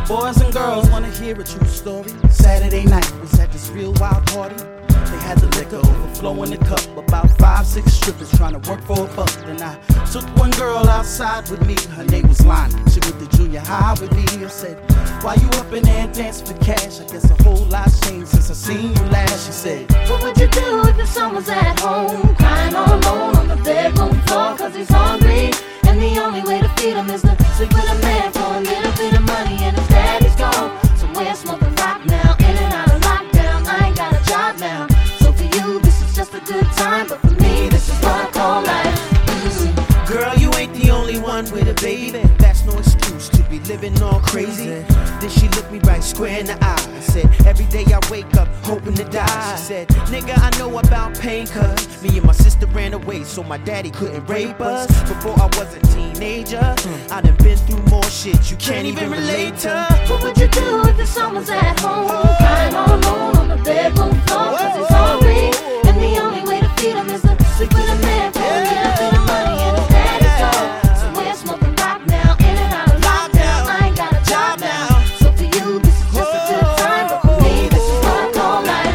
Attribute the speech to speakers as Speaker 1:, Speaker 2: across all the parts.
Speaker 1: Boys and girls wanna hear a true story. Saturday night was at this real wild party. They had the liquor overflowing the cup. About 5-6 strippers trying to work for a buck. Then I took one girl outside with me. Her name was Lana. She went to junior high with me. I said, why you up in there dancing for cash? I guess a whole lot's changed since I seen you last. She said,
Speaker 2: what would you do if your son was at home, crying all alone on the bedroom floor, cause he's hungry, and the only way to feed him is to sleep with a man for a little bit of money, and his daddy's gone somewhere smoking rock now, in and out of lockdown. I ain't got a job now, so for you this is just a good time, but for me this is what I call life.
Speaker 3: Girl, you ain't the only one with a baby. That's no excuse to be living all crazy. Then she looked me right square in the eye and said, every day I wake up hoping to die. She said, nigga, I know about pain, cause me and my sister ran away so my daddy couldn't rape us. Before I was a teenager, I done been through more shit you can't even relate to.
Speaker 2: What would you do if your son was at home, crying all alone on the bedroom floor, cause he's hungry, and the only way to feed him is to sleep with a man for a little bit of money, and his daddy's gone somewhere smoking rock now, in and out of lockdown. I ain't got a job now, so for you this is just a good time, but for me this is what I call life.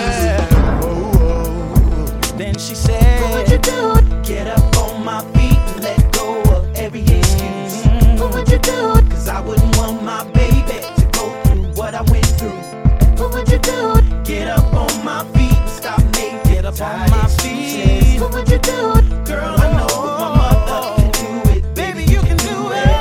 Speaker 1: Then she said,
Speaker 2: what would you do?
Speaker 3: Get up on my feet and let go of every excuse.
Speaker 2: What would you do?
Speaker 3: Cause I wouldn't want my baby to go through what I went through.
Speaker 2: What would you do?
Speaker 3: Get up on my feet and stop making
Speaker 1: get up on my feet.
Speaker 2: What would you do?
Speaker 3: Girl, I know my mother can do it.
Speaker 1: Baby, you can do it.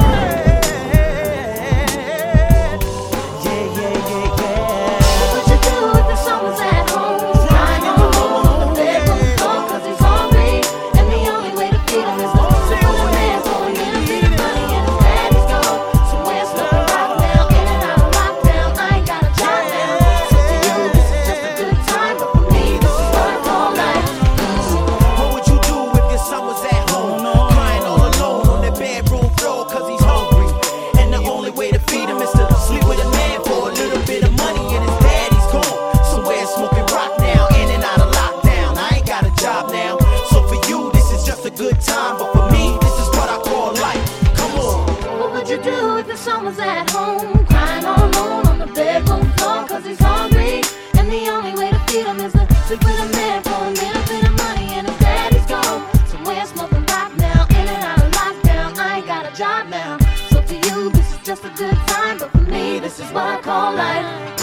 Speaker 2: What would you do if your son was at home, crying all alone on the bedroom floor, cause he's hungry, and the only way to feed him is to sleep with a man for a little bit of money, and his daddy's gone somewhere smoking rock now, in and out of lockdown. I ain't got a job now, so for you this is just a good time, but for me this is what I call life.
Speaker 3: What would you do if your son was at home, crying all alone on the bedroom floor cause he's hungry, and the only way to feed him is to sleep with a man for a little bit of money, and his daddy's gone somewhere smoking rock now, in and out of lockdown. I ain't got a job now, so for you this is just a good time, but for me this is what I call life. Come on.
Speaker 2: What would you do if your son was at home, crying all alone on the bedroom floor, cause he's hungry, and the only way to feed him is to sleep with a man for a little bit of money, and his daddy's gone somewhere smoking rock now, in and out of lockdown. I ain't got a job now, so for you this is just a good time, but for me this is what I call life.